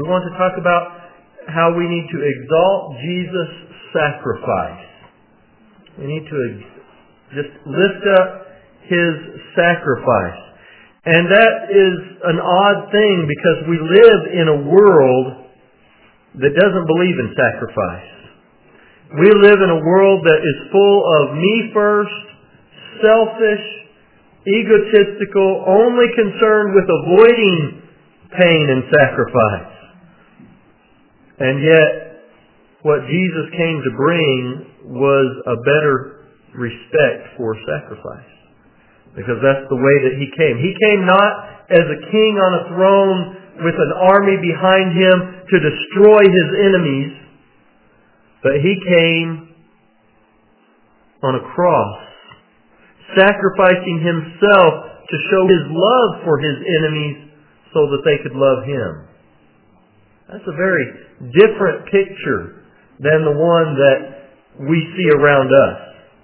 we want to talk about how we need to exalt Jesus' sacrifice. We need to just lift up His sacrifice. And that is an odd thing because we live in a world that doesn't believe in sacrifice. We live in a world that is full of me first, selfish, egotistical, only concerned with avoiding pain and sacrifice. And yet, what Jesus came to bring was a better respect for sacrifice. Because that's the way that He came. He came not as a king on a throne with an army behind Him to destroy His enemies, but He came on a cross, sacrificing Himself to show His love for His enemies so that they could love Him. That's a very different picture than the one that we see around us.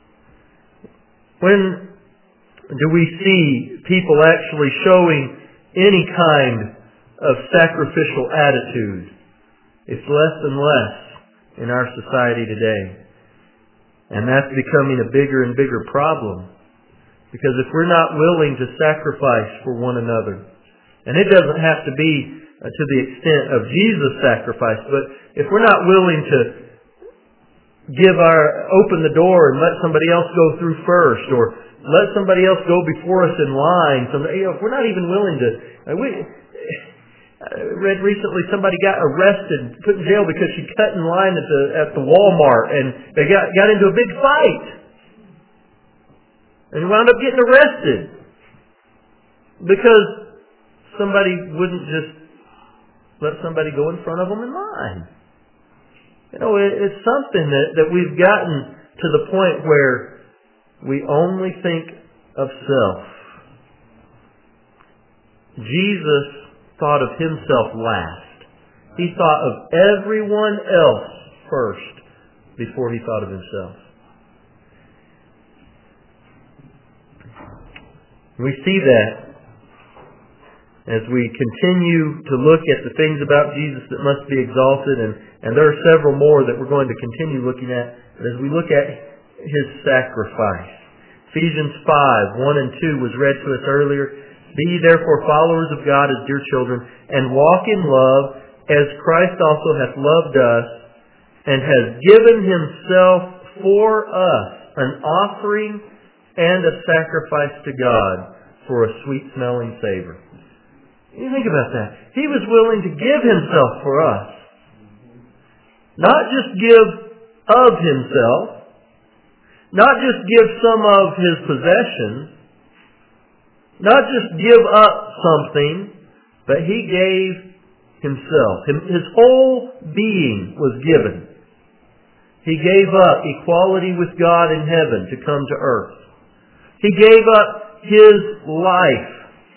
When do we see people actually showing any kind of sacrificial attitude? It's less and less in our society today. And that's becoming a bigger and bigger problem. Because if we're not willing to sacrifice for one another, and it doesn't have to be to the extent of Jesus' sacrifice, but if we're not willing to open the door and let somebody else go through first, or let somebody else go before us in line. So, if we're not even willing to... I read recently somebody got arrested, put in jail because she cut in line at the Walmart, and they got into a big fight. And wound up getting arrested. Because somebody wouldn't just let somebody go in front of them in line. It's something that we've gotten to the point where we only think of self. Jesus thought of Himself last. He thought of everyone else first before He thought of Himself. We see that as we continue to look at the things about Jesus that must be exalted, and there are several more that we're going to continue looking at. But as we look at His sacrifice. Ephesians 5:1 and 2 was read to us earlier. Be ye therefore followers of God as dear children, and walk in love, as Christ also hath loved us, and has given Himself for us, an offering and a sacrifice to God for a sweet-smelling savor. You think about that. He was willing to give Himself for us. Not just give of Himself, not just give some of His possessions, not just give up something, but He gave Himself. His whole being was given. He gave up equality with God in heaven to come to earth. He gave up His life,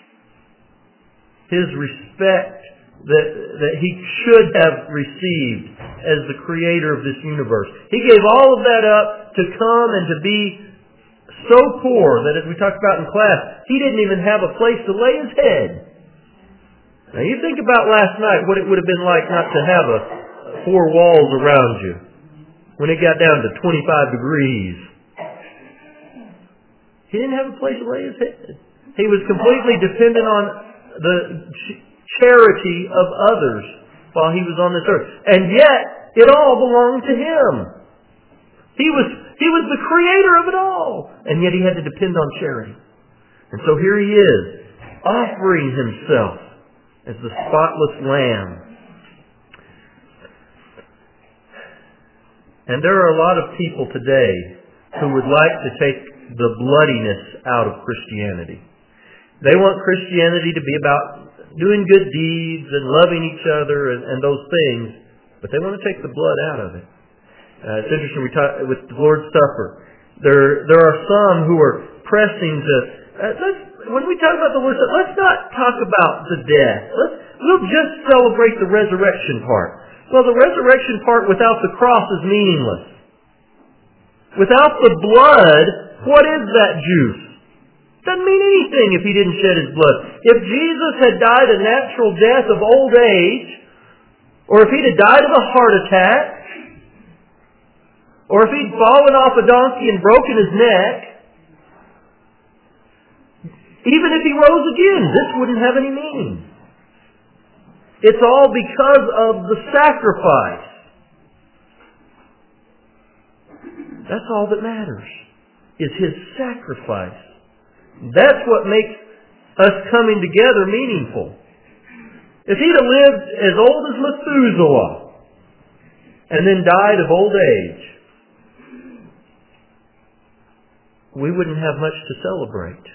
His respect that He should have received as the creator of this universe. He gave all of that up to come and to be so poor that, as we talked about in class, He didn't even have a place to lay His head. Now you think about last night, what it would have been like not to have four walls around you when it got down to 25 degrees. He didn't have a place to lay His head. He was completely dependent on the charity of others while He was on this earth. And yet, it all belonged to Him. He was the creator of it all. And yet He had to depend on charity. And so here He is, offering Himself as the spotless lamb. And there are a lot of people today who would like to take the bloodiness out of Christianity. They want Christianity to be about doing good deeds and loving each other and those things, but they want to take the blood out of it. It's interesting, we talk with the Lord's Supper. There are some who are pressing to, when we talk about the Lord's Supper, let's not talk about the death. We'll just celebrate the resurrection part. Well, the resurrection part without the cross is meaningless. Without the blood, what is that juice? Doesn't mean anything if He didn't shed His blood. If Jesus had died a natural death of old age, or if he'd have died of a heart attack, or if he'd fallen off a donkey and broken his neck, even if he rose again, this wouldn't have any meaning. It's all because of the sacrifice. That's all that matters, is His sacrifice. That's what makes us coming together meaningful. If he'd have lived as old as Methuselah and then died of old age, we wouldn't have much to celebrate.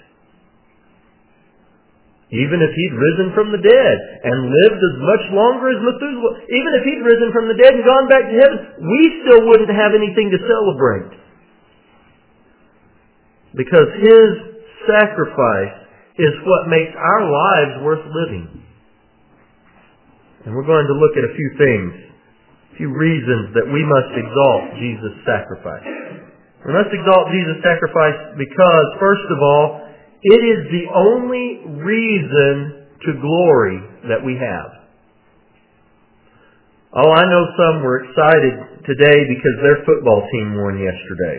Even if he'd risen from the dead and lived as much longer as Methuselah, even if he'd risen from the dead and gone back to heaven, we still wouldn't have anything to celebrate. Because His sacrifice is what makes our lives worth living. And we're going to look at a few things, a few reasons that we must exalt Jesus' sacrifice. We must exalt Jesus' sacrifice because, first of all, it is the only reason to glory that we have. Oh, I know some were excited today because their football team won yesterday.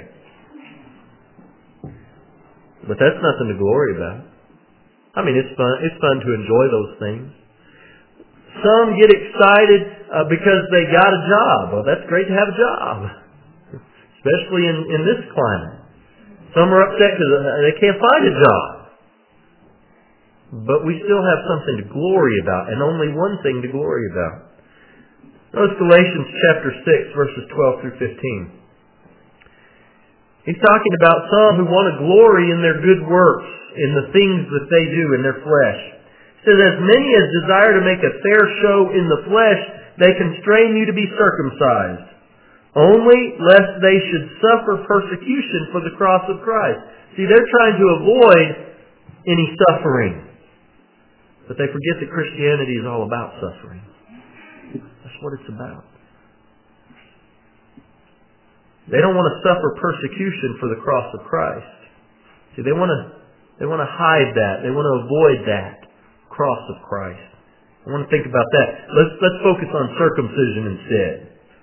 But that's nothing to glory about. I mean, it's fun. It's fun to enjoy those things. Some get excited because they got a job. Well, that's great to have a job, especially in this climate. Some are upset because they can't find a job. But we still have something to glory about, and only one thing to glory about. Notice Galatians chapter 6, verses 12 through 15. He's talking about some who want to glory in their good works, in the things that they do in their flesh. He says, as many as desire to make a fair show in the flesh, they constrain you to be circumcised, only lest they should suffer persecution for the cross of Christ. See, they're trying to avoid any suffering. But they forget that Christianity is all about suffering. That's what it's about. They don't want to suffer persecution for the cross of Christ. See, they want to hide that. They want to avoid that cross of Christ. I want to think about that. Let's focus on circumcision instead.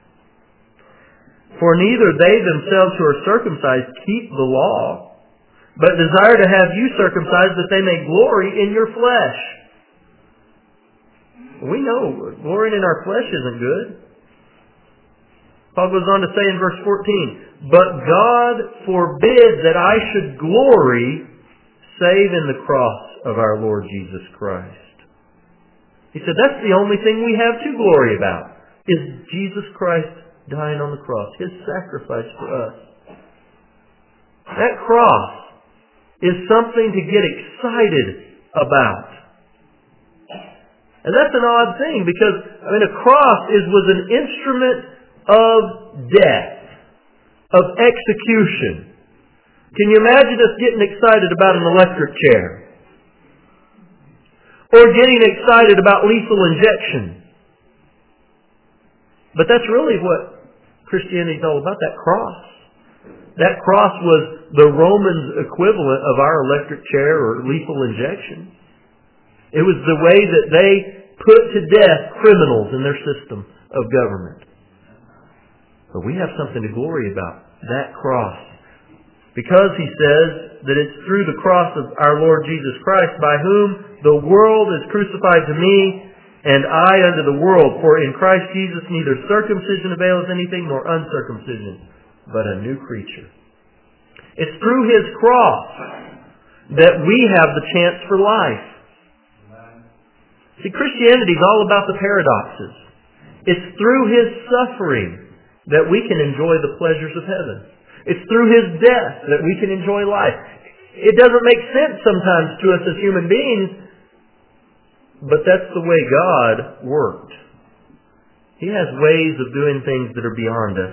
For neither they themselves who are circumcised keep the law, but desire to have you circumcised that they may glory in your flesh. We know glorying in our flesh isn't good. Paul goes on to say in verse 14, but God forbid that I should glory save in the cross of our Lord Jesus Christ. He said that's the only thing we have to glory about, is Jesus Christ dying on the cross, His sacrifice for us. That cross is something to get excited about. And that's an odd thing because, a cross was an instrument of death, of execution. Can you imagine us getting excited about an electric chair? Or getting excited about lethal injection? But that's really what Christianity is all about, that cross. That cross was the Romans' equivalent of our electric chair or lethal injection. It was the way that they put to death criminals in their system of government. But we have something to glory about, that cross. Because he says that it's through the cross of our Lord Jesus Christ by whom the world is crucified to me and I unto the world. For in Christ Jesus neither circumcision availeth anything nor uncircumcision, but a new creature. It's through His cross that we have the chance for life. See, Christianity is all about the paradoxes. It's through His suffering that we can enjoy the pleasures of heaven. It's through His death that we can enjoy life. It doesn't make sense sometimes to us as human beings, but that's the way God worked. He has ways of doing things that are beyond us.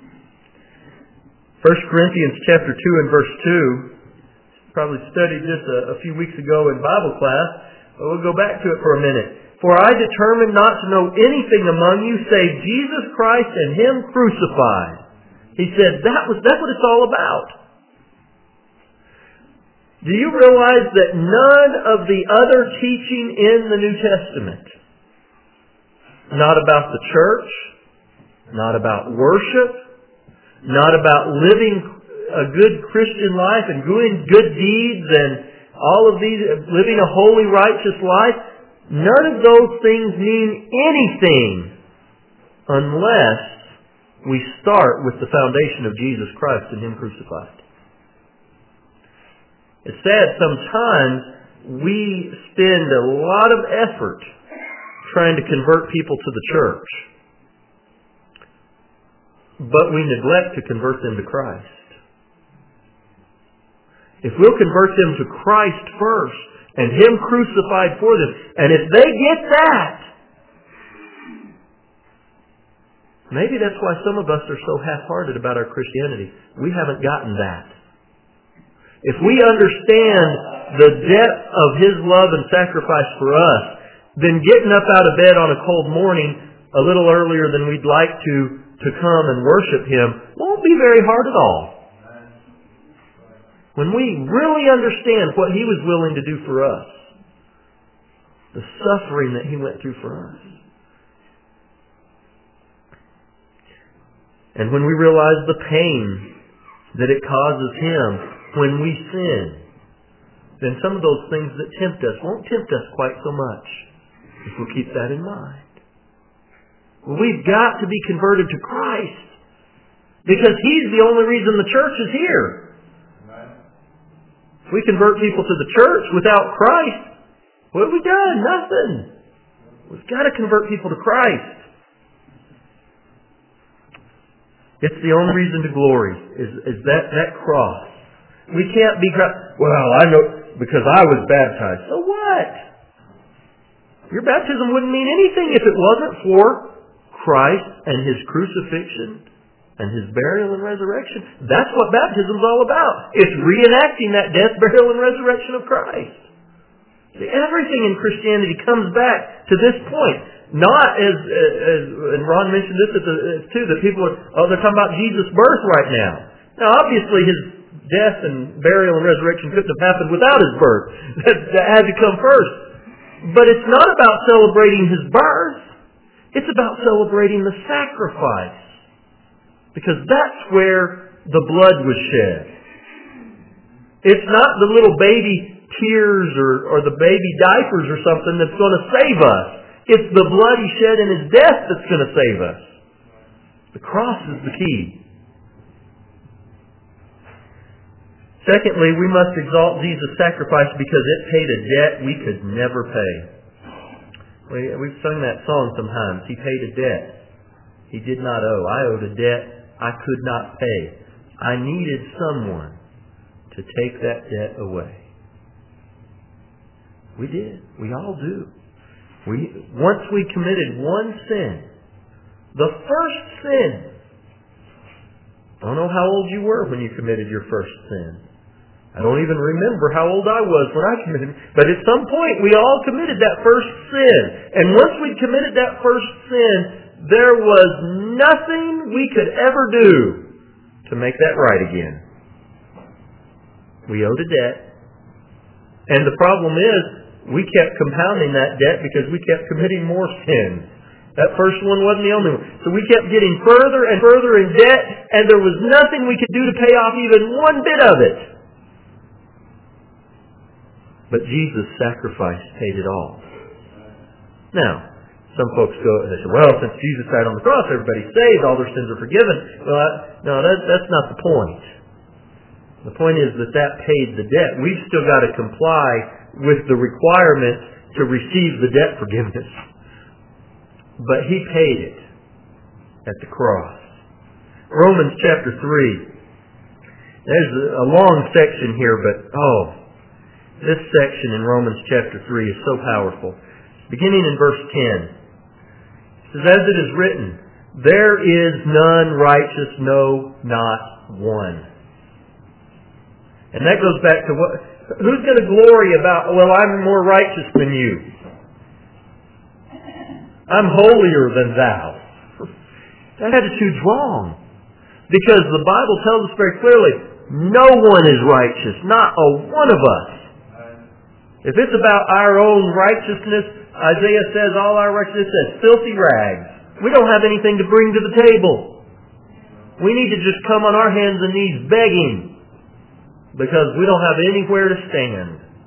1 Corinthians chapter 2 and verse 2, probably studied this a few weeks ago in Bible class. But we'll go back to it for a minute. For I determined not to know anything among you save Jesus Christ and Him crucified. He said that's what it's all about. Do you realize that none of the other teaching in the New Testament, not about the church, not about worship, not about living a good Christian life and doing good deeds and all of these, living a holy, righteous life. None of those things mean anything unless we start with the foundation of Jesus Christ and Him crucified. It's sad sometimes we spend a lot of effort trying to convert people to the church, but we neglect to convert them to Christ. If we'll convert them to Christ first and Him crucified for them, and if they get that, maybe that's why some of us are so half-hearted about our Christianity. We haven't gotten that. If we understand the depth of His love and sacrifice for us, then getting up out of bed on a cold morning a little earlier than we'd like to come and worship Him won't be very hard at all. When we really understand what He was willing to do for us, the suffering that He went through for us, and when we realize the pain that it causes Him when we sin, then some of those things that tempt us won't tempt us quite so much if we'll keep that in mind. Well, we've got to be converted to Christ because He's the only reason the church is here. If we convert people to the church without Christ, what have we done? Nothing. We've got to convert people to Christ. It's the only reason to glory, is that cross. We can't be, well, I know, because I was baptized. So what? Your baptism wouldn't mean anything if it wasn't for Christ and His crucifixion and His burial and resurrection. That's what baptism's all about. It's reenacting that death, burial, and resurrection of Christ. See, everything in Christianity comes back to this point. Not as and Ron mentioned this too, that people are, they're talking about Jesus' birth right now. Now, obviously, His death and burial and resurrection couldn't have happened without His birth. That had to come first. But it's not about celebrating His birth. It's about celebrating the sacrifice. Because that's where the blood was shed. It's not the little baby tears or the baby diapers or something that's going to save us. It's the blood He shed in His death that's going to save us. The cross is the key. Secondly, we must exalt Jesus' sacrifice because it paid a debt we could never pay. We've sung that song sometimes. He paid a debt He did not owe. I owed a debt I could not pay. I needed someone to take that debt away. We did. We all do. Once we committed one sin, the first sin. I don't know how old you were when you committed your first sin. I don't even remember how old I was when I committed it. But at some point, we all committed that first sin. And once we committed that first sin, there was nothing we could ever do to make that right again. We owed a debt. And the problem is, we kept compounding that debt because we kept committing more sins. That first one wasn't the only one. So we kept getting further and further in debt, and there was nothing we could do to pay off even one bit of it. But Jesus' sacrifice paid it all. Now, some folks go and they say, well, since Jesus died on the cross, everybody's saved, all their sins are forgiven. Well, no, that's not the point. The point is that paid the debt. We've still got to comply with the requirement to receive the debt forgiveness. But He paid it at the cross. Romans chapter 3. There's a long section here, but this section in Romans chapter 3 is so powerful. Beginning in verse 10. It says, as it is written, there is none righteous, no, not one. And that goes back to who's going to glory about, well, I'm more righteous than you. I'm holier than thou. That attitude's wrong. Because the Bible tells us very clearly, no one is righteous, not a one of us. If it's about our own righteousness, Isaiah says all our righteousness says filthy rags. We don't have anything to bring to the table. We need to just come on our hands and knees begging because we don't have anywhere to stand.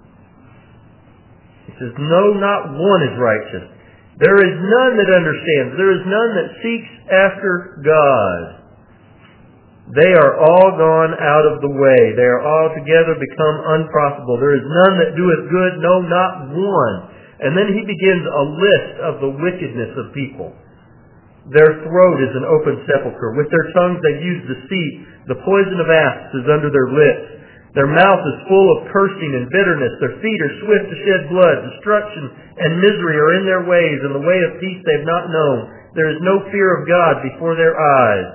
He says, no, not one is righteous. There is none that understands. There is none that seeks after God. They are all gone out of the way. They are altogether become unprofitable. There is none that doeth good, no, not one. And then he begins a list of the wickedness of people. Their throat is an open sepulchre. With their tongues they use deceit. The poison of asps is under their lips. Their mouth is full of cursing and bitterness. Their feet are swift to shed blood. Destruction and misery are in their ways, and the way of peace they have not known. There is no fear of God before their eyes.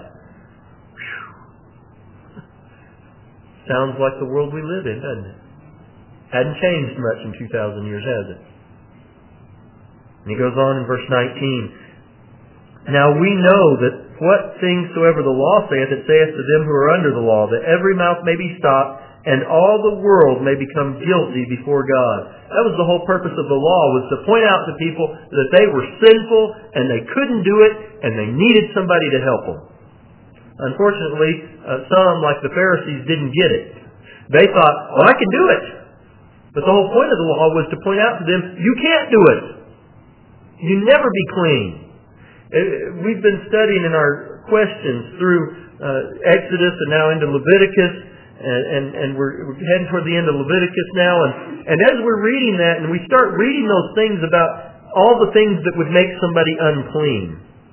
Sounds like the world we live in, doesn't it? Hadn't changed much in 2,000 years, has it? And he goes on in verse 19. Now we know that what things soever the law saith, it saith to them who are under the law, that every mouth may be stopped, and all the world may become guilty before God. That was the whole purpose of the law, was to point out to people that they were sinful, and they couldn't do it, and they needed somebody to help them. Unfortunately, some, like the Pharisees, didn't get it. They thought, well, I can do it. But the whole point of the law was to point out to them, you can't do it. You never be clean. We've been studying in our questions through Exodus and now into Leviticus, and we're heading toward the end of Leviticus now. And as we're reading that, and we start reading those things about all the things that would make somebody unclean,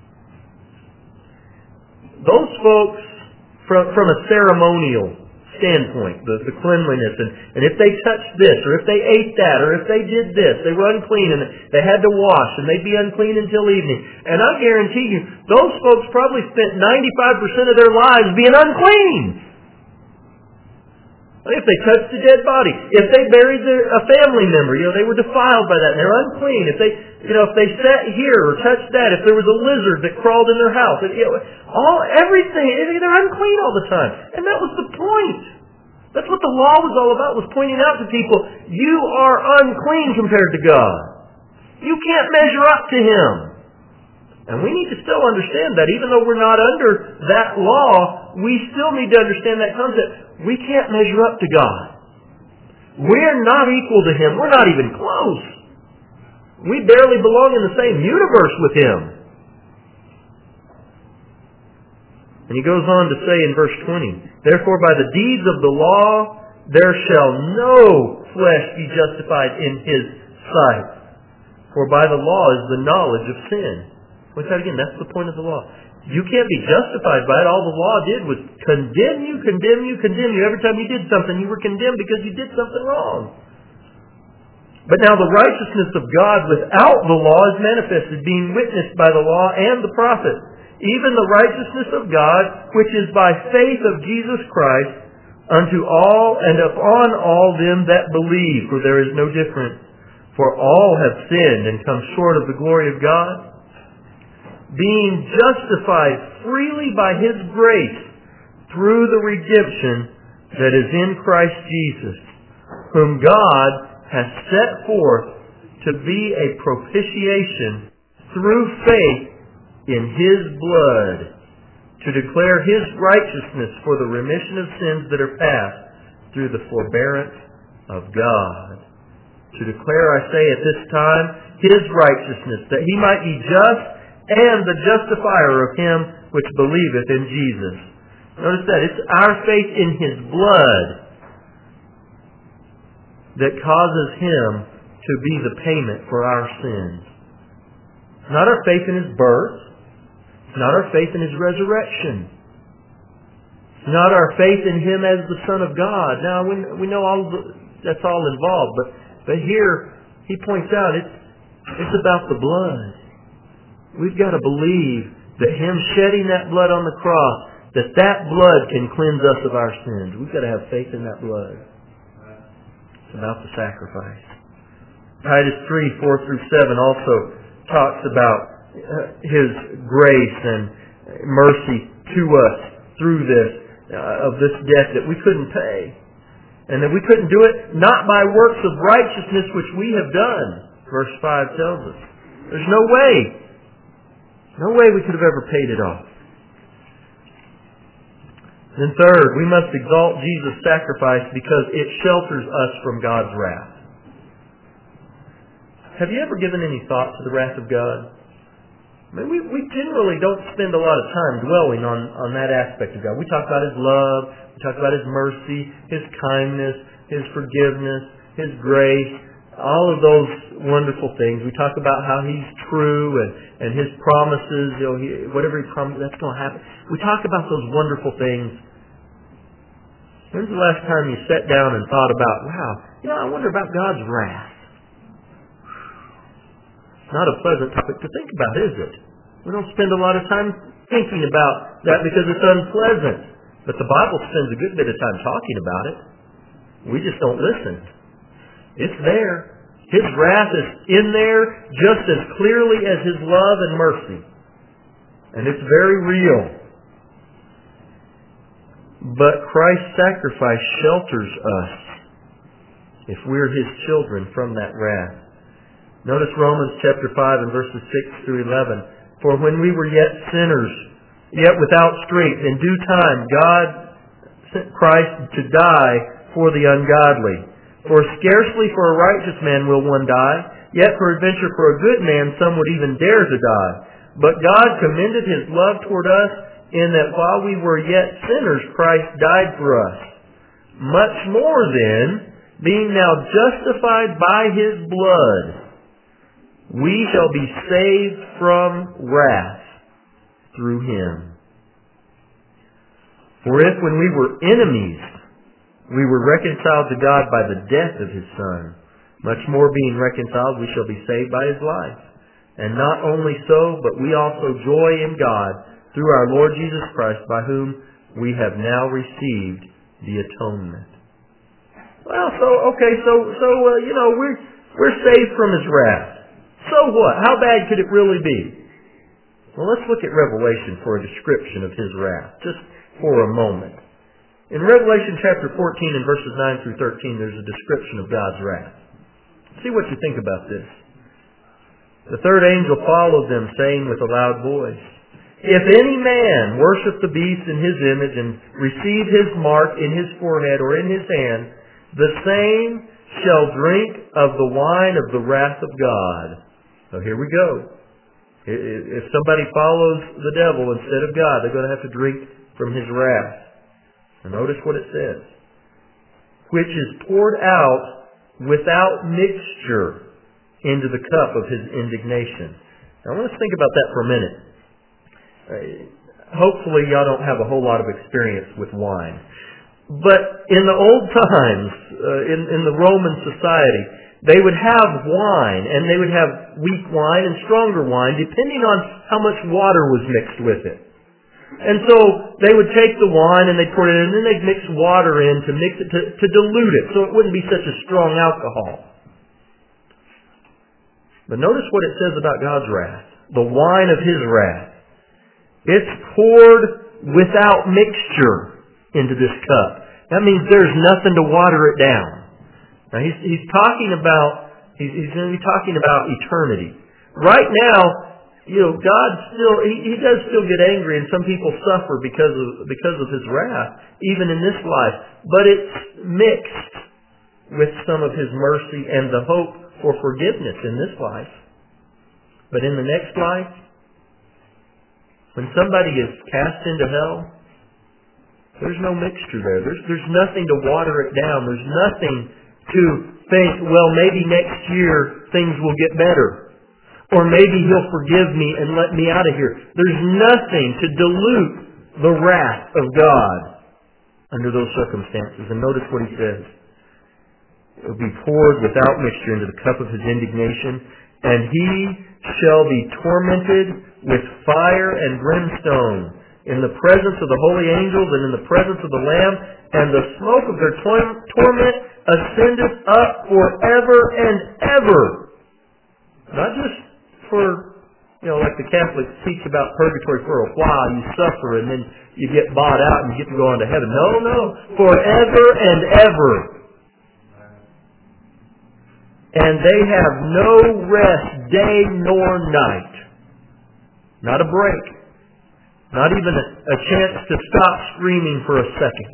those folks, from a ceremonial standpoint, the cleanliness, and if they touched this, or if they ate that, or if they did this, they were unclean, and they had to wash, and they'd be unclean until evening. And I guarantee you, those folks probably spent 95% of their lives being unclean. If they touched a dead body, if they buried a family member, they were defiled by that, and they're unclean. If they sat here or touched that, if there was a lizard that crawled in their house, everything, they're unclean all the time. And that was the point. That's what the law was all about, was pointing out to people, you are unclean compared to God. You can't measure up to Him. And we need to still understand that, even though we're not under that law, we still need to understand that concept. We can't measure up to God. We're not equal to Him. We're not even close. We barely belong in the same universe with Him. And he goes on to say in verse 20, therefore by the deeds of the law there shall no flesh be justified in His sight. For by the law is the knowledge of sin. What's that again? That's the point of the law. You can't be justified by it. All the law did was condemn you. Every time you did something, you were condemned because you did something wrong. But now the righteousness of God without the law is manifested, being witnessed by the law and the prophets, even the righteousness of God, which is by faith of Jesus Christ, unto all and upon all them that believe, for there is no difference. For all have sinned and come short of the glory of God, being justified freely by His grace through the redemption that is in Christ Jesus, whom God has set forth to be a propitiation through faith in His blood, to declare His righteousness for the remission of sins that are past through the forbearance of God. To declare, I say at this time, His righteousness, that He might be just and the justifier of him which believeth in Jesus. Notice that. It's our faith in His blood that causes Him to be the payment for our sins. It's not our faith in His birth. It's not our faith in His resurrection. It's not our faith in Him as the Son of God. Now, we know that's all involved, but here he points out it's about the blood. We've got to believe that Him shedding that blood on the cross, that blood can cleanse us of our sins. We've got to have faith in that blood. It's about the sacrifice. Titus 3:4-7 also talks about His grace and mercy to us through this debt that we couldn't pay. And that we couldn't do it not by works of righteousness which we have done. verse 5 tells us. There's no way we could have ever paid it off. Then third, we must exalt Jesus' sacrifice because it shelters us from God's wrath. Have you ever given any thought to the wrath of God? I mean, we generally don't spend a lot of time dwelling on that aspect of God. We talk about His love, we talk about His mercy, His kindness, His forgiveness, His grace, all of those wonderful things. We talk about how He's true and His promises, whatever He promised, that's going to happen. We talk about those wonderful things. When's the last time you sat down and thought about, wow, I wonder about God's wrath? Not a pleasant topic to think about, is it? We don't spend a lot of time thinking about that because it's unpleasant. But the Bible spends a good bit of time talking about it. We just don't listen. It's there. His wrath is in there just as clearly as His love and mercy. And it's very real. But Christ's sacrifice shelters us if we're His children from that wrath. Notice Romans chapter 5 and verses 6 through 11. For when we were yet sinners, yet without strength, in due time God sent Christ to die for the ungodly. For scarcely for a righteous man will one die, yet peradventure for a good man some would even dare to die. But God commended His love toward us in that while we were yet sinners, Christ died for us. Much more then, being now justified by His blood, we shall be saved from wrath through Him. For if when we were enemies, we were reconciled to God by the death of His Son, much more being reconciled, we shall be saved by His life. And not only so, but we also joy in God through our Lord Jesus Christ, by whom we have now received the atonement. Well, we're saved from His wrath. So what? How bad could it really be? Well, let's look at Revelation for a description of His wrath, just for a moment. In Revelation chapter 14 and verses 9 through 13, there's a description of God's wrath. See what you think about this. The third angel followed them, saying with a loud voice, If any man worship the beast in his image and receive his mark in his forehead or in his hand, the same shall drink of the wine of the wrath of God. So here we go. If somebody follows the devil instead of God, they're going to have to drink from His wrath. And notice what it says. Which is poured out without mixture into the cup of His indignation. Now let's think about that for a minute. Hopefully y'all don't have a whole lot of experience with wine. But in the old times, in the Roman society, they would have wine, and they would have weak wine and stronger wine, depending on how much water was mixed with it. And so they would take the wine and they'd pour it in, and then they'd mix water in to mix it to dilute it, so it wouldn't be such a strong alcohol. But notice what it says about God's wrath, the wine of His wrath. It's poured without mixture into this cup. That means there's nothing to water it down. Now he's talking about he's going to be talking about eternity. Right now, God He does still get angry, and some people suffer because of His wrath, even in this life. But it's mixed with some of His mercy and the hope for forgiveness in this life. But in the next life, when somebody is cast into hell, there's no mixture there. There's nothing to water it down. There's nothing to think, well, maybe next year things will get better. Or maybe He'll forgive me and let me out of here. There's nothing to dilute the wrath of God under those circumstances. And notice what He says. It will be poured without mixture into the cup of His indignation, and He shall be tormented with fire and brimstone in the presence of the holy angels and in the presence of the Lamb, and the smoke of their torment ascendeth up forever and ever. Not just for, like the Catholics teach about purgatory for a while, you suffer and then you get bought out and you get to go on to heaven. No, forever and ever. And they have no rest day nor night. Not a break. Not even a chance to stop screaming for a second.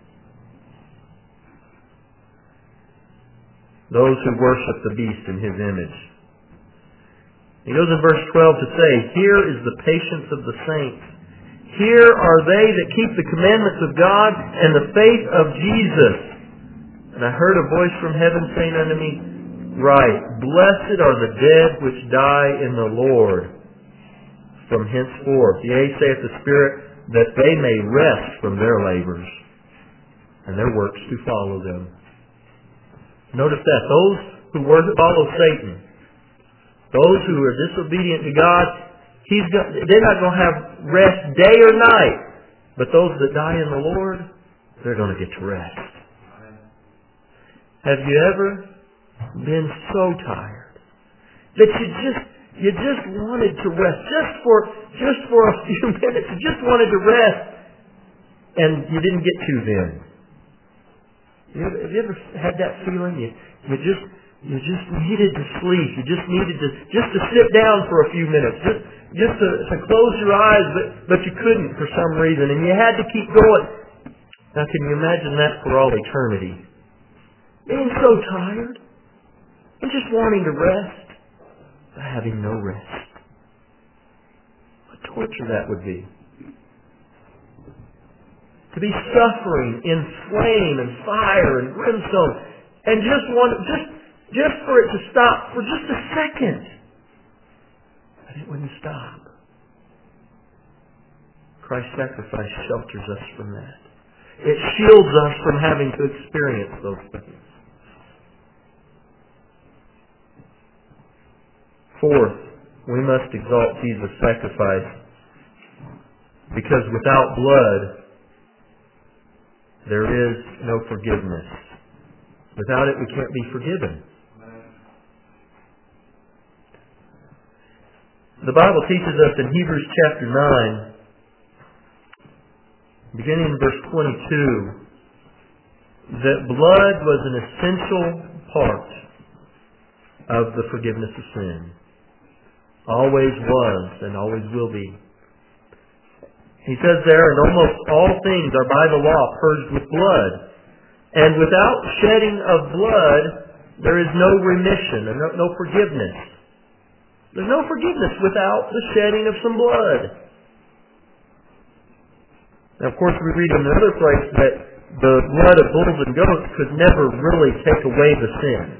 Those who worship the beast in his image. He goes in verse 12 to say, here is the patience of the saints. Here are they that keep the commandments of God and the faith of Jesus. And I heard a voice from heaven saying unto me, Right, blessed are the dead which die in the Lord from henceforth. Yea, saith the Spirit, that they may rest from their labors, and their works to follow them. Notice that. Those who follow Satan, those who are disobedient to God, they're not going to have rest day or night. But those that die in the Lord, they're going to get to rest. Have you ever been so tired that you just wanted to rest just for a few minutes? You just wanted to rest, and you didn't get to then. Have you ever had that feeling? You just needed to sleep. You just needed to sit down for a few minutes, just to close your eyes, but you couldn't for some reason, and you had to keep going. Now, can you imagine that for all eternity? Being so tired and just wanting to rest, but having no rest. What torture that would be. To be suffering in flame and fire and brimstone, and just for it to stop for just a second. But it wouldn't stop. Christ's sacrifice shelters us from that. It shields us from having to experience those things. Fourth, we must exalt Jesus' sacrifice, because without blood, there is no forgiveness. Without it, we can't be forgiven. The Bible teaches us in Hebrews chapter 9, beginning in verse 22, that blood was an essential part of the forgiveness of sin. Always was and always will be. He says there, and almost all things are by the law purged with blood. And without shedding of blood, there is no remission and no forgiveness. There's no forgiveness without the shedding of some blood. Now, of course, we read in another place that the blood of bulls and goats could never really take away the sin.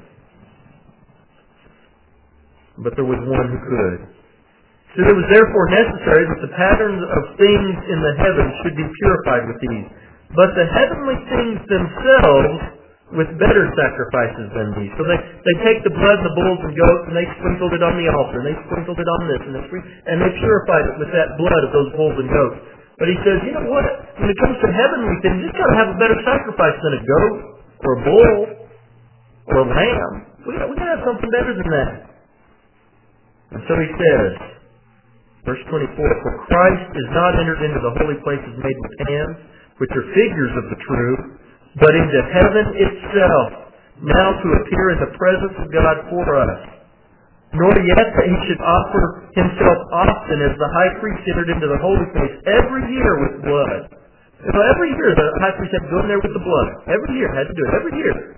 But there was one who could. So it was therefore necessary that the patterns of things in the heavens should be purified with these. But the heavenly things themselves with better sacrifices than these. So they take the blood of the bulls and goats and they sprinkled it on the altar, and they sprinkled it on this, and they purified it with that blood of those bulls and goats. But he says, you know what? When it comes to heavenly things, you've got to have a better sacrifice than a goat or a bull or a lamb. We got to have something better than that. And so he says, verse 24, For Christ is not entered into the holy places made with hands, which are figures of the true, but into heaven itself, now to appear in the presence of God for us. Nor yet that he should offer himself often as the high priest entered into the holy place every year with blood. So every year the high priest had to go in there with the blood. Every year, had to do it. Every year.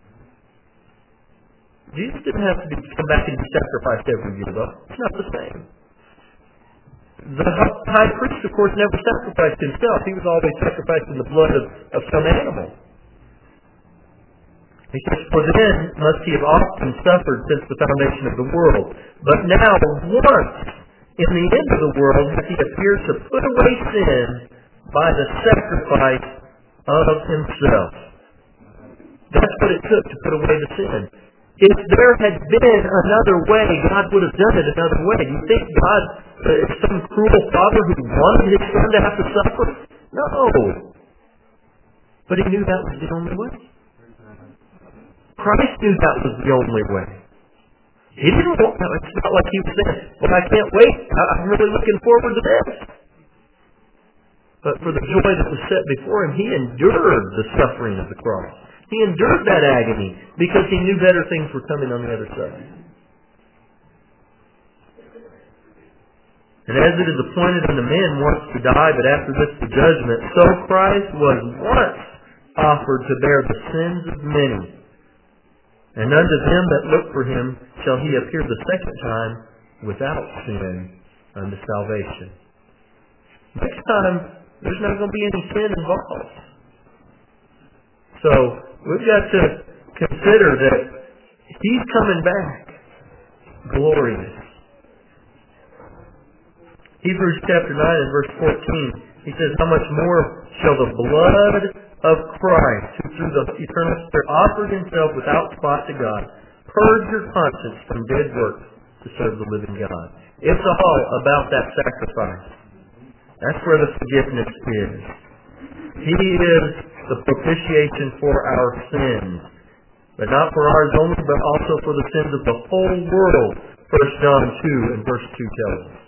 Jesus didn't have to come back and be sacrificed every year, though. It's not the same. The high priest, of course, never sacrificed himself. He was always sacrificing the blood of some animal. He says, For then must he have often suffered since the foundation of the world. But now, once, in the end of the world, hath he appeared to put away sin by the sacrifice of himself. That's what it took to put away the sin. If there had been another way, God would have done it another way. Do you think God is some cruel father who wanted his son to have to suffer? No. But he knew that was the only way. Christ knew that was the only way. He didn't want that. It's not like he was saying, well, I can't wait. I'm really looking forward to this. But for the joy that was set before him, he endured the suffering of the cross. He endured that agony because He knew better things were coming on the other side. And as it is appointed unto men once to die, but after this the judgment, so Christ was once offered to bear the sins of many. And unto them that look for Him shall He appear the second time without sin unto salvation. Next time, there's not going to be any sin involved. So, we've got to consider that He's coming back glorious. Hebrews chapter 9 and verse 14, he says, how much more shall the blood of Christ, who through the eternal Spirit offered Himself without spot to God, purge your conscience from dead works to serve the living God. It's all about that sacrifice. That's where the forgiveness is. He is the propitiation for our sins. But not for ours only, but also for the sins of the whole world. 1 John 2 and verse 2 tells us.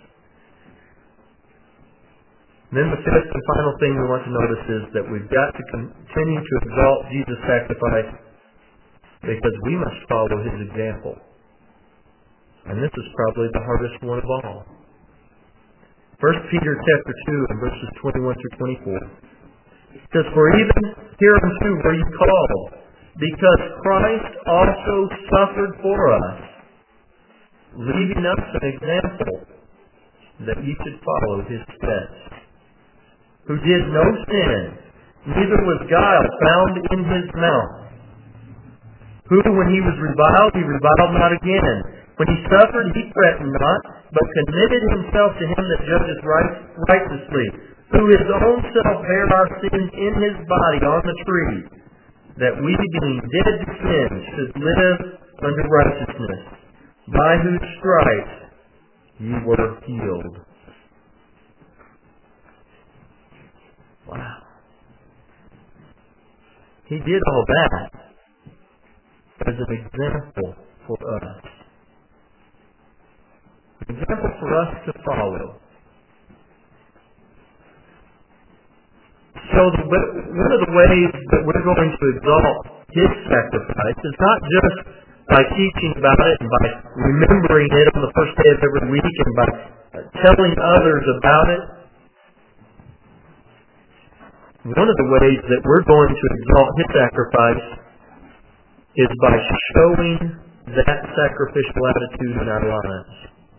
Then the fifth and final thing we want to notice is that we've got to continue to exalt Jesus' sacrifice because we must follow His example. And this is probably the hardest one of all. 1 Peter chapter 2 and verses 21 through 24. It says, for even hereunto were you called, because Christ also suffered for us, leaving us an example that ye should follow His steps. Who did no sin, neither was guile found in His mouth. Who, when He was reviled, He reviled not again. When He suffered, He threatened not, but committed Himself to Him that judges righteously. Who His own self bare our sins in His body on the tree, that we, being dead to sin, should live unto righteousness, by whose stripes ye were healed. Wow. He did all that as an example for us. An example for us to follow. So one of the ways that we're going to exalt His sacrifice is not just by teaching about it and by remembering it on the first day of every week and by telling others about it. One of the ways that we're going to exalt His sacrifice is by showing that sacrificial attitude in our lives.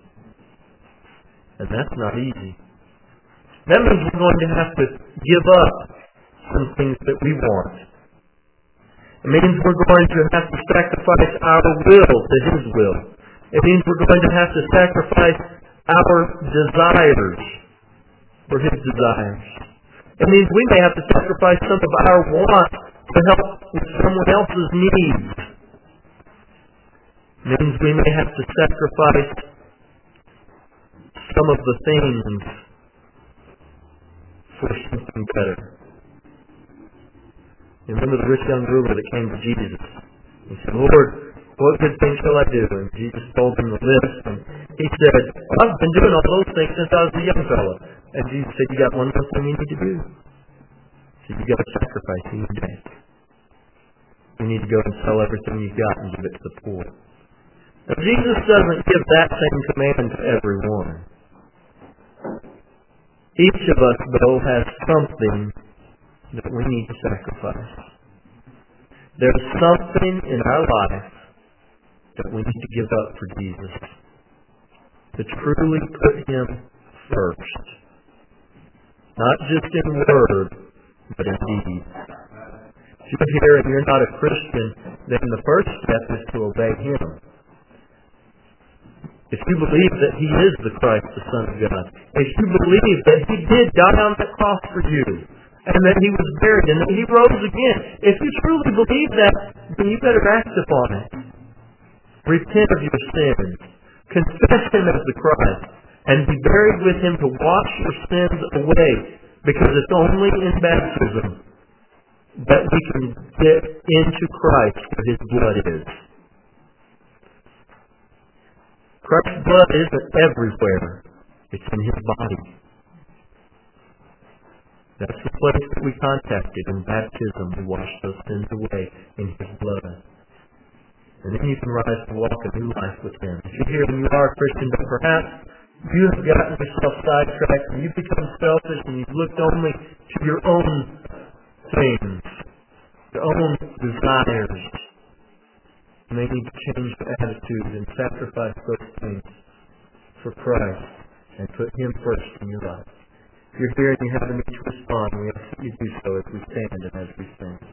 And that's not easy. That means we're going to have to give up some things that we want. It means we're going to have to sacrifice our will to His will. It means we're going to have to sacrifice our desires for His desires. It means we may have to sacrifice some of our wants to help with someone else's needs. It means we may have to sacrifice some of the things for something better. You remember the rich young ruler that came to Jesus. He said, Lord, what good thing shall I do? And Jesus told him the list. And he said, I've been doing all those things since I was a young fellow. And Jesus said, you got one more thing you need to do. So you got to sacrifice in your day. You need to go and sell everything you've got and give it to the poor. Now Jesus doesn't give that same command to everyone. Each of us, though, has something that we need to sacrifice. There's something in our life that we need to give up for Jesus. To truly put Him first. Not just in word, but in deed. If you're here and you're not a Christian, then the first step is to obey Him. If you believe that He is the Christ, the Son of God, if you believe that He did die on the cross for you, and that He was buried, and that He rose again, if you truly believe that, then you better act upon it. Repent of your sins. Confess Him as the Christ, and be buried with Him to wash your sins away, because it's only in baptism that we can get into Christ where His blood is. Christ's blood isn't everywhere. It's in His body. That's the place that we contacted in baptism. We wash those sins away in His blood. And then you can rise to walk a new life with Him. If you're here and you are a Christian, but perhaps you have gotten yourself sidetracked and you've become selfish and you've looked only to your own things, your own desires. You may need to change your attitude and sacrifice those things for Christ and put Him first in your life. If you're here and you have a need to respond, we ask that you do so as we stand and as we sing.